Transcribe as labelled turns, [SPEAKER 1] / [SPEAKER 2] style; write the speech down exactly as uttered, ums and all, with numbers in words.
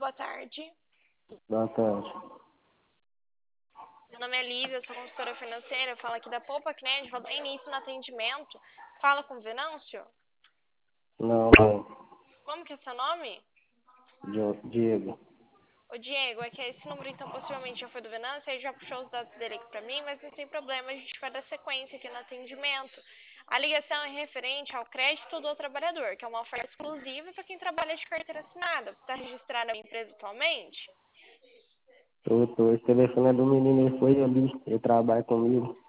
[SPEAKER 1] boa tarde.
[SPEAKER 2] Boa tarde.
[SPEAKER 1] Meu nome é Lívia, eu sou consultora financeira, eu falo aqui da Poupa Crédito, vou dar início no atendimento. Fala com o Venâncio?
[SPEAKER 2] Não, não.
[SPEAKER 1] Como que é seu nome?
[SPEAKER 2] Dio- Diego.
[SPEAKER 1] Ô Diego, é que esse número então possivelmente já foi do Venâncio, aí já puxou os dados dele aqui pra mim, mas não tem problema, a gente vai dar sequência aqui no atendimento. A ligação é referente ao crédito do trabalhador, que é uma oferta exclusiva para quem trabalha de carteira assinada. Você está registrado na empresa atualmente?
[SPEAKER 2] Tô, tô. Esse telefone é do menino, ele foi ali. Ele trabalha comigo.